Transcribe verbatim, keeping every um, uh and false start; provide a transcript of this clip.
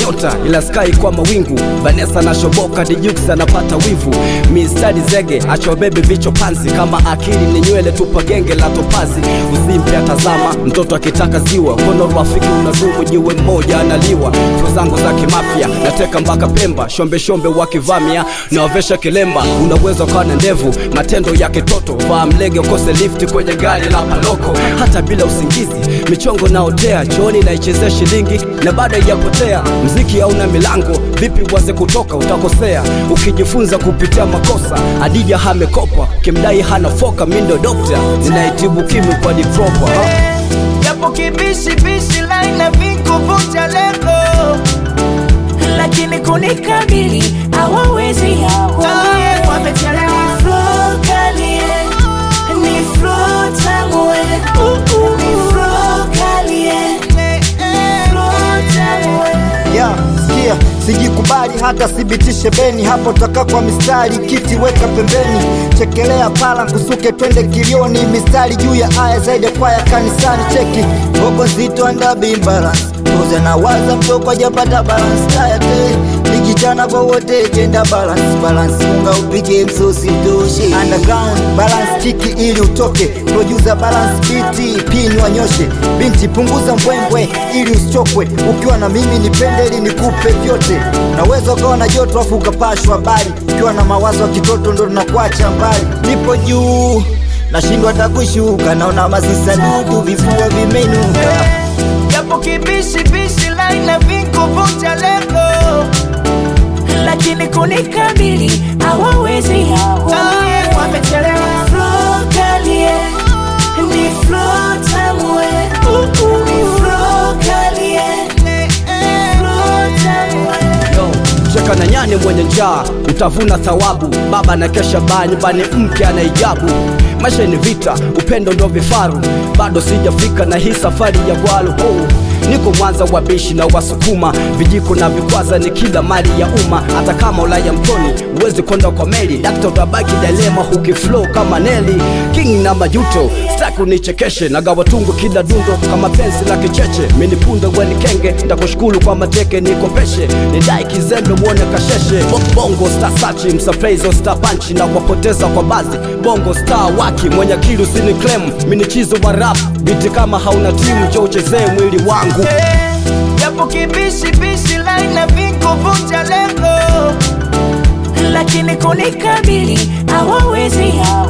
nyota ila sky kwa mawingu. Vanessa na shoboka Dijux anapata wivu. Mistari zege acho bebe vicho panzi. Kama akili ni nywele tupa genge la topazi. Usimpe atazama mtoto akitaka ziwa. Kono rafiki unazumu jiwe mmoja analiwa. Fuzangu za kimafia nateka mpaka Pemba. Shombe shombe wakivamia na wavesha kilemba. Unaweza kwa na ndevu matendo ya kitoto. Vaa mlege ukose lifti kwenye gari la paloko. Hata bila usingizi michongo naotea. Choni na ichezea shilingi na baada yapotea. Mziki hauna milango vipi waze kutoka utakosea. Ukijifunza kupitia makosa. Adija hamekopa kimdai hana foka. Mindo dokta ninaitibu kimi kwa dipropa. Yapo kibishi bishi line na vinko vuja lengo. Lakini kunikabili hawawezi hawa. Wamechelewa flow kalie. Ni flow tamwe. Ni flow kalie. Flow tamwe. Yeah, sikia, sijikubali hata sibitishe beni. Hapo taka kwa mistari, kiti weka pembeni. Chekelea pala kusuke twende kilioni. Mistari juu ya aya zaidi kwa ya kanisani. Cheki, gogo zito anda imbalance. Toze na waza mtoko japata balance. Taya te, nikijana kwa wote gender balance. Balance, unga upike msosi mtoshi. Underground, balance kiki ili utoke. Producer balance biti, pini wanyoshe. Binti punguza mbwembwe ili usichokwe. Ukiwa na mimi nipende ili nikupe vyote. Naweza ukawa na joto afu ukapashwa habari. Ukiwa na mawazo wa kitoto ndo tunakuacha mbali. Nipo juu, nashindwa hata kushuka. Naona masisa dudu vifua vimenuka. Yapo kibishi bishi line na vinko vuja lengo. Lakini kunikabili hawawezi hawa. Wamechelewa flow kalie. Ni flow tamwe. Ni flow kalie. Flow tamwe. Cheka na nyani mwenye njaa utavuna thawabu. Baba na kesha baa nyumbani mke anaijabu. Maisha ni vita, upendo ndo vifaru. Bado sijafika na hii safari ya gwalo. Oh, niko Mwanza wabishi na wasukuma. Vijiko na vikwaza ni kila mali ya umma. Hata kama Ulaya mtoni uwezi kwenda kwa meli. Dakta utabaki dilema hukiflow kama Nelly. King na majuto staku nichekeshe. Nagawa tungo kila dundo kama pensi la kicheche. Mini punda weni kenge ndakushukulu kwa mateke nikopeshe. Nidai kizembe muone kasheshe. Bongo star sachi msaprezo star punch. Na wapoteza kwa bazi bongo star waki. Mwenye kilu sini claim mini chizo wa rap. Biti kama hauna timu jo uchezee mwili wangu. Yapo kibishi bishi line na vinko vuja lengo. Lakini kunikabili hawawezi hawa.